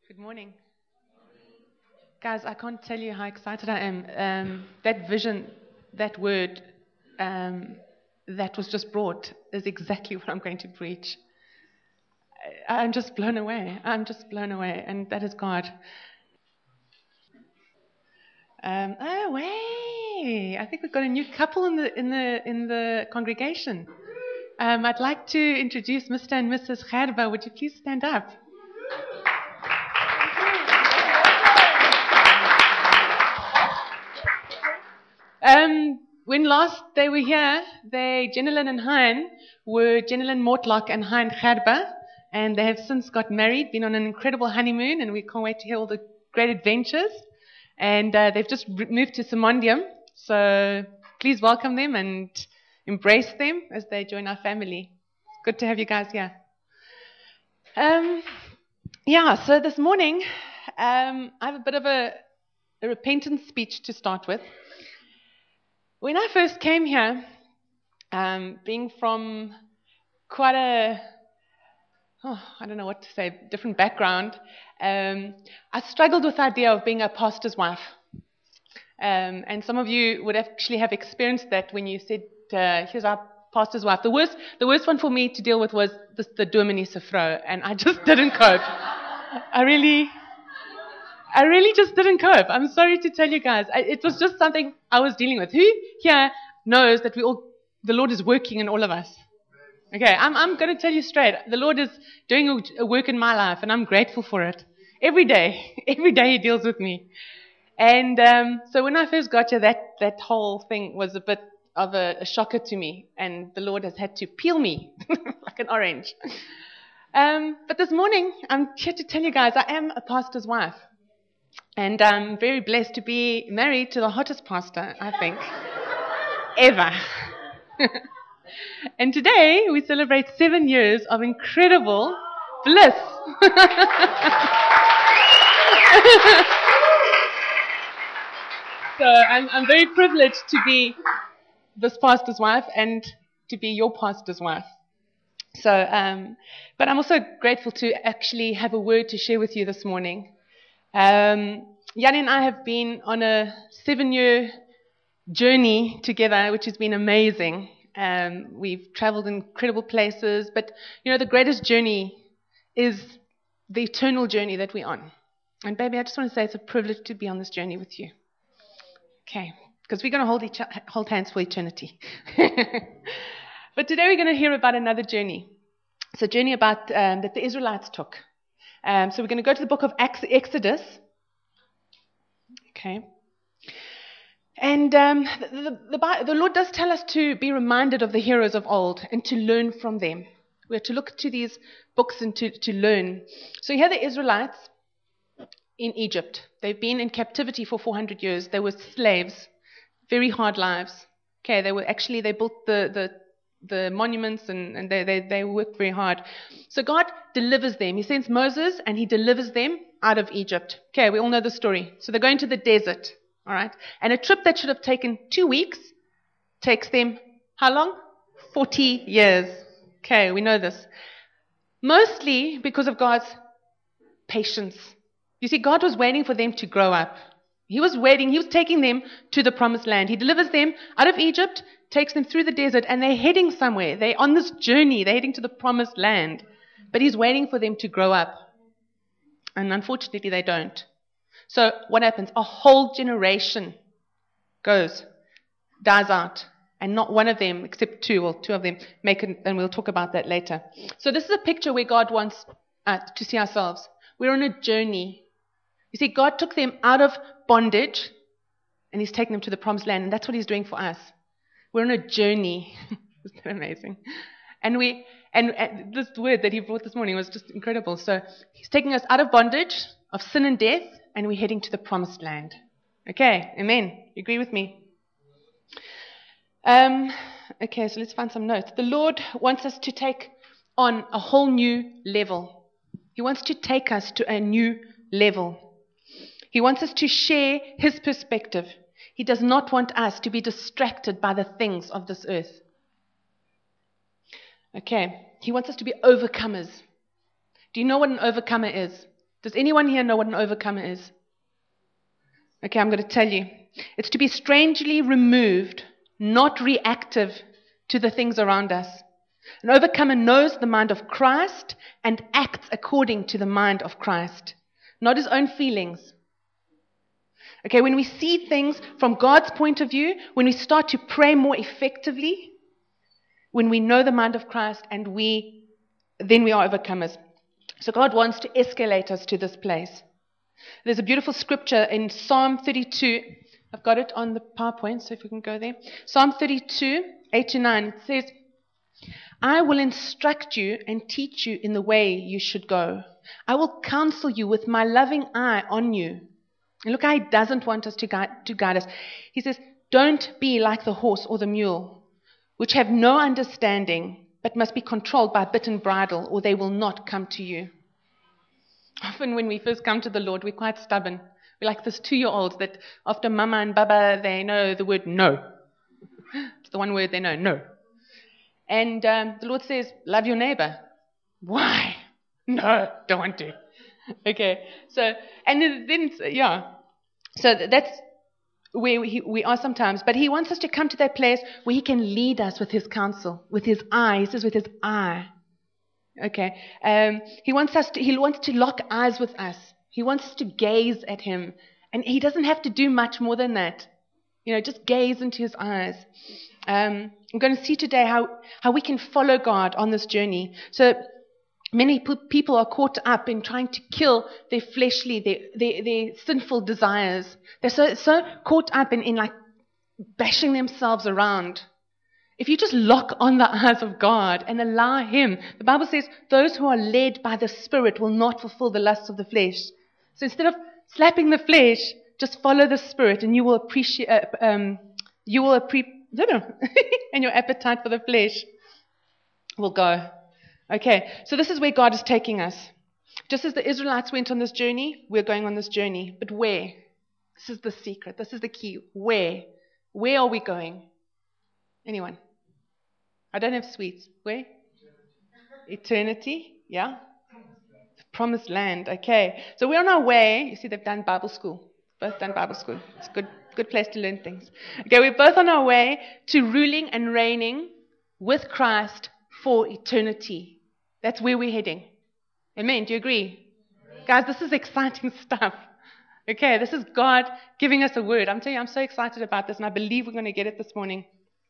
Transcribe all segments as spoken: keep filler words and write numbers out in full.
Good morning. Guys, I can't tell you how excited I am. Um, that vision, that word um, that was just brought is exactly what I'm going to preach. I, I'm just blown away. I'm just blown away. And that is God. Um, oh, way. I think we've got a new couple in the, in the, in the congregation. Um, I'd like to introduce Mister and Missus Gerba. Would you please stand up? Um, when last they were here, they, Jenilyn and Hein, were Jenilyn Mortlock and Hein Gerba, and they have since got married, been on an incredible honeymoon, and we can't wait to hear all the great adventures. And uh, they've just moved to Simondium, so please welcome them and embrace them as they join our family. Good to have you guys here. Um, yeah, so this morning, um, I have a bit of a, a repentance speech to start with. When I first came here, um, being from quite a, oh, I don't know what to say, different background, um, I struggled with the idea of being a pastor's wife. Um, and some of you would actually have experienced that when you said, uh, here's our pastor's wife. The worst, the worst one for me to deal with was the, the dominee se vrou, and I just didn't cope. I really... I really just didn't cope. I'm sorry to tell you guys. I, it was just something I was dealing with. Who here knows that we all, the Lord is working in all of us? Okay, I'm, I'm going to tell you straight. The Lord is doing a, a work in my life, and I'm grateful for it. Every day. Every day He deals with me. And um, so when I first got here, that, that whole thing was a bit of a, a shocker to me. And the Lord has had to peel me like an orange. Um, but this morning, I'm here to tell you guys, I am a pastor's wife. And I'm very blessed to be married to the hottest pastor, I think, ever. And today we celebrate seven years of incredible bliss. So I'm, I'm very privileged to be this pastor's wife and to be your pastor's wife. So, um, but I'm also grateful to actually have a word to share with you this morning. Um, Jan and I have been on a seven-year journey together, which has been amazing. Um, we've traveled in incredible places, but you know, the greatest journey is the eternal journey that we're on. And baby, I just want to say it's a privilege to be on this journey with you. Okay, because we're going to hold each hold hands for eternity. But today we're going to hear about another journey. It's a journey about um, that the Israelites took. Um, so we're going to go to the book of Exodus. Okay. And um, the, the, the, the Lord does tell us to be reminded of the heroes of old and to learn from them. We are to look to these books and to, to learn. So here are the Israelites in Egypt. They've been in captivity for four hundred years. They were slaves, very hard lives. Okay, they were actually, they built the, the the monuments and, and they, they, they worked very hard. So God delivers them. He sends Moses and He delivers them out of Egypt. Okay, we all know the story. So they're going to the desert, all right? And a trip that should have taken two weeks takes them how long? forty years. Okay, we know this. Mostly because of God's patience. You see, God was waiting for them to grow up. He was waiting. He was taking them to the promised land. He delivers them out of Egypt, takes them through the desert, and they're heading somewhere. They're on this journey. They're heading to the promised land. But He's waiting for them to grow up. And unfortunately, they don't. So what happens? A whole generation goes, dies out. And not one of them, except two, well, two of them, make it, and we'll talk about that later. So this is a picture where God wants us to see ourselves. We're on a journey. You see, God took them out of bondage, and He's taken them to the promised land, and that's what He's doing for us. We're on a journey. Isn't that amazing? And we, and, and this word that He brought this morning was just incredible. So He's taking us out of bondage, of sin and death, and we're heading to the promised land. Okay, amen. You agree with me? Um, okay, so let's find some notes. The Lord wants us to take on a whole new level. He wants to take us to a new level. He wants us to share His perspective. He does not want us to be distracted by the things of this earth. Okay, He wants us to be overcomers. Do you know what an overcomer is? Does anyone here know what an overcomer is? Okay, I'm going to tell you. It's to be strangely removed, not reactive to the things around us. An overcomer knows the mind of Christ and acts according to the mind of Christ, not his own feelings. Okay, when we see things from God's point of view, when we start to pray more effectively, when we know the mind of Christ, and we, then we are overcomers. So God wants to escalate us to this place. There's a beautiful scripture in Psalm thirty-two. I've got it on the PowerPoint, so if we can go there. Psalm thirty-two, eight to nine. It says, I will instruct you and teach you in the way you should go. I will counsel you with my loving eye on you. And look how he doesn't want us to guide, to guide us. He says, don't be like the horse or the mule, which have no understanding, but must be controlled by bit and bridle, or they will not come to you. Often when we first come to the Lord, we're quite stubborn. We're like this two-year-old that after mama and baba, they know the word no. It's the one word they know, no. And um, the Lord says, love your neighbor. Why? No, don't want to. Okay, so, and then, yeah. So that's where we, we are sometimes. But he wants us to come to that place where he can lead us with his counsel, with his eye. He says with his eye. Okay. Um, he wants us to, he wants to lock eyes with us. He wants us to gaze at him. And he doesn't have to do much more than that. You know, just gaze into his eyes. Um, I'm going to see today how, how we can follow God on this journey. So many p- people are caught up in trying to kill their fleshly, their, their, their sinful desires. They're so, so caught up in, in like bashing themselves around. If you just lock on the eyes of God and allow him, the Bible says, those who are led by the Spirit will not fulfill the lusts of the flesh. So instead of slapping the flesh, just follow the Spirit, and you will appreciate, uh, um, you will appreciate, and your appetite for the flesh will go. Okay, so this is where God is taking us. Just as the Israelites went on this journey, we're going on this journey. But where? This is the secret. This is the key. Where? Where are we going? Anyone? I don't have sweets. Where? Eternity. Yeah? The promised land. Okay. So we're on our way. You see, they've done Bible school. Both done Bible school. It's a good, good place to learn things. Okay, we're both on our way to ruling and reigning with Christ for eternity. That's where we're heading. Amen. Do you agree? Amen. Guys, this is exciting stuff. Okay, this is God giving us a word. I'm telling you, I'm so excited about this, and I believe we're going to get it this morning.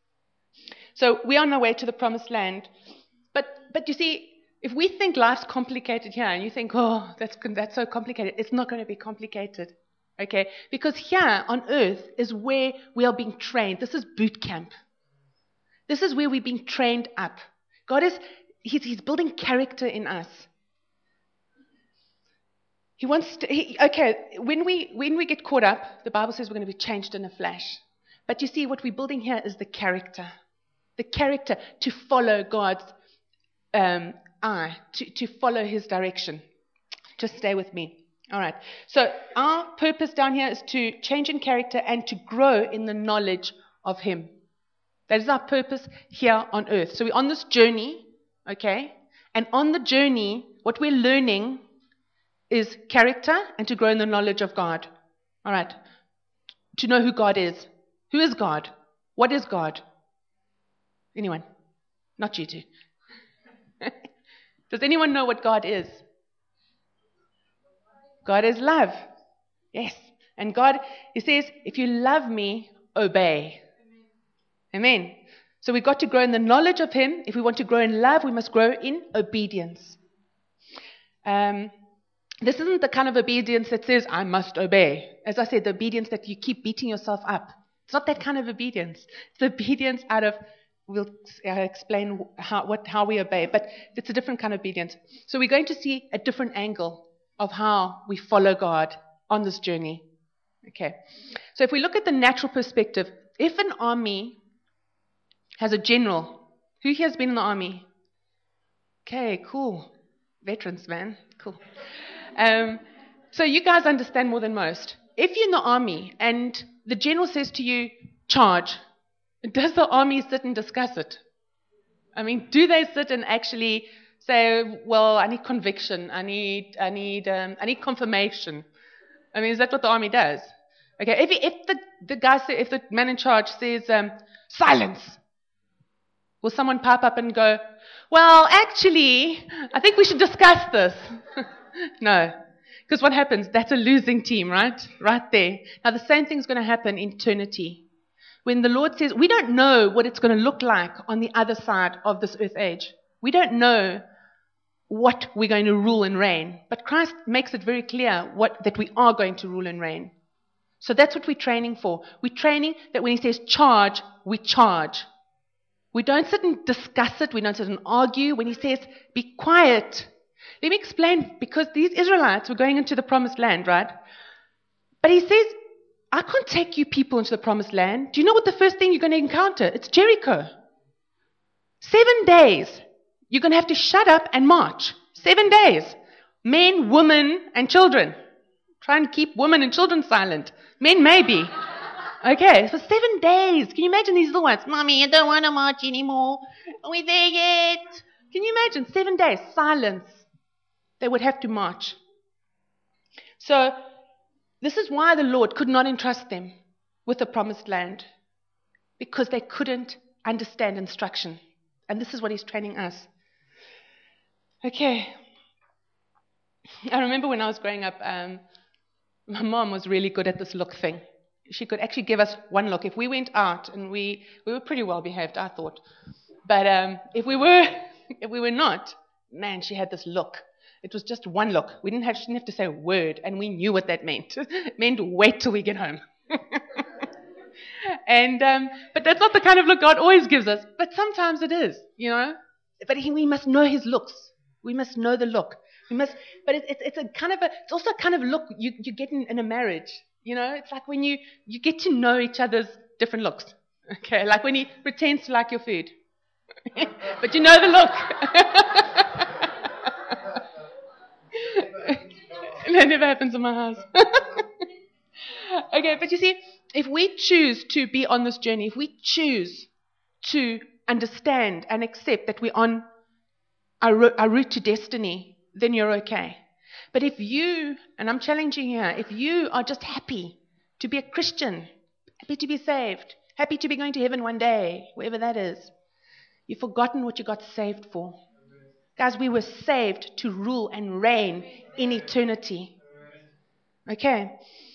So we're on our way to the promised land. But but you see, if we think life's complicated here, and you think, oh, that's that's so complicated, it's not going to be complicated. Okay? Because here on earth is where we are being trained. This is boot camp. This is where we're being trained up. God is, he's, he's building character in us. He wants to, he, okay, when we, when we get caught up, the Bible says we're going to be changed in a flash. But you see, what we're building here is the character. The character to follow God's um, eye, to, to follow his direction. Just stay with me. All right. So our purpose down here is to change in character and to grow in the knowledge of him. That is our purpose here on earth. So we're on this journey, okay? And on the journey, what we're learning is character and to grow in the knowledge of God. All right. To know who God is. Who is God? What is God? Anyone? Not you two. Does anyone know what God is? God is love. Yes. And God, he says, if you love me, obey. Amen. Amen. So we've got to grow in the knowledge of him. If we want to grow in love, we must grow in obedience. Um, this isn't the kind of obedience that says, I must obey. As I said, the obedience that you keep beating yourself up. It's not that kind of obedience. It's obedience out of, we'll uh, explain how, what, how we obey, but it's a different kind of obedience. So we're going to see a different angle of how we follow God on this journey. Okay. So if we look at the natural perspective, if an army has a general, who here has been in the army? Okay, cool. Veterans, man. Cool. Um, so you guys understand more than most. If you're in the army and the general says to you, charge, does the army sit and discuss it? I mean, do they sit and actually say, well, I need conviction. I need, I need, um, I need confirmation. I mean, is that what the army does? Okay, if, he, if the, the guy, say, if the man in charge says, um, silence, will someone pipe up and go, well, actually, I think we should discuss this? No. Because what happens? That's a losing team, right? Right there. Now, the same thing's going to happen in eternity. When the Lord says, we don't know what it's going to look like on the other side of this earth age. We don't know what we're going to rule and reign. But Christ makes it very clear what, that we are going to rule and reign. So that's what we're training for. We're training that when he says charge, we charge. We don't sit and discuss it. We don't sit and argue. When he says, be quiet. Let me explain, because these Israelites were going into the promised land, right? But he says, I can't take you people into the promised land. Do you know what the first thing you're going to encounter? It's Jericho. Seven days. You're going to have to shut up and march. Seven days. Men, women, and children. Try and keep women and children silent. Men, maybe. Okay, so seven days. Can you imagine these little ones? Mommy, I don't want to march anymore. Are we there yet? Can you imagine? Seven days. Silence. They would have to march. So, this is why the Lord could not entrust them with the promised land. Because they couldn't understand instruction. And this is what he's training us. Okay. I remember when I was growing up, um, my mom was really good at this look thing. She could actually give us one look. If we went out, and we, we were pretty well behaved, I thought. But um, if we were if we were not, man, she had this look. It was just one look. We didn't have, she didn't have to say a word, and we knew what that meant. It meant wait till we get home. and um, But that's not the kind of look God always gives us. But sometimes it is, you know. But he, we must know his looks. We must know the look. We must. But it, it, it's a kind of a. It's also a kind of look you, you get in, in a marriage. You know, it's like when you, you get to know each other's different looks. Okay, like when he pretends to like your food. But you know the look. That never happens in my house. Okay, but you see, if we choose to be on this journey, if we choose to understand and accept that we're on our, ro- our route to destiny, then you're okay. But if you, and I'm challenging you here, if you are just happy to be a Christian, happy to be saved, happy to be going to heaven one day, wherever that is, you've forgotten what you got saved for. Guys, we were saved to rule and reign in eternity. Okay.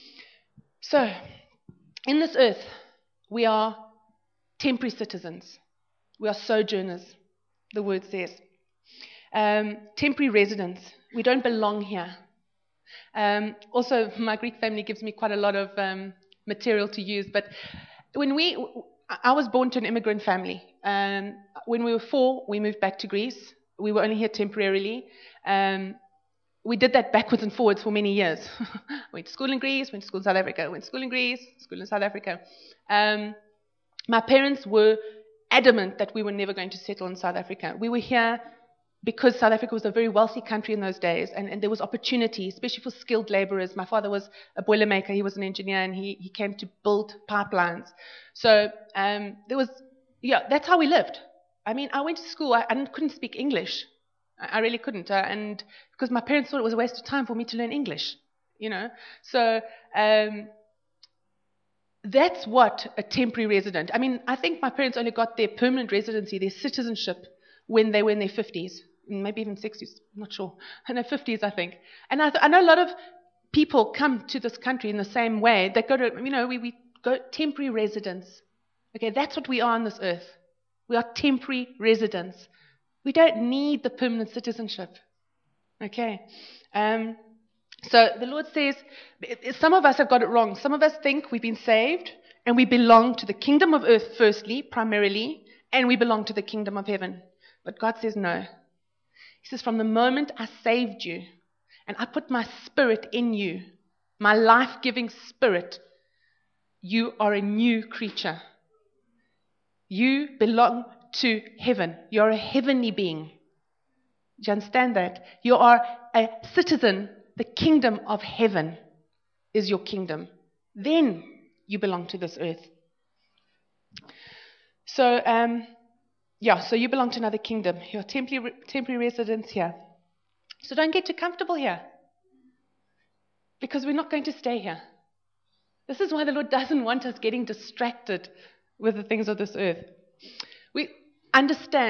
So, in this earth, we are temporary citizens. We are sojourners, the word says. Um, temporary residents. We don't belong here. Um, also, my Greek family gives me quite a lot of um, material to use. But when we, I was born to an immigrant family. Um, when we were four, we moved back to Greece. We were only here temporarily. Um, we did that backwards and forwards for many years. Went to school in Greece, went to school in South Africa, went to school in Greece, school in South Africa. Um, my parents were adamant that we were never going to settle in South Africa. We were here because South Africa was a very wealthy country in those days, and, and there was opportunity, especially for skilled laborers. My father was a boilermaker, he was an engineer, and he, he came to build pipelines. So um, there was, yeah, that's how we lived. I mean, I went to school, I, I couldn't speak English. I, I really couldn't, uh, and because my parents thought it was a waste of time for me to learn English, you know. So um, that's what a temporary resident, I mean, I think my parents only got their permanent residency, their citizenship, when they were in their fifties. Maybe even sixties, I'm not sure. In their fifties, I think. And I, th- I know a lot of people come to this country in the same way. They go to, you know, we, we go temporary residents. Okay, that's what we are on this earth. We are temporary residents. We don't need the permanent citizenship. Okay. Um, so the Lord says, some of us have got it wrong. Some of us think we've been saved and we belong to the kingdom of earth firstly, primarily, and we belong to the kingdom of heaven. But God says no. He says, from the moment I saved you and I put my spirit in you, my life-giving spirit, you are a new creature. You belong to heaven. You're a heavenly being. Do you understand that? You are a citizen. The kingdom of heaven is your kingdom. Then you belong to this earth. So, um, yeah, so you belong to another kingdom. You're temporary, temporary residents here. So don't get too comfortable here, because we're not going to stay here. This is why the Lord doesn't want us getting distracted with the things of this earth. We understand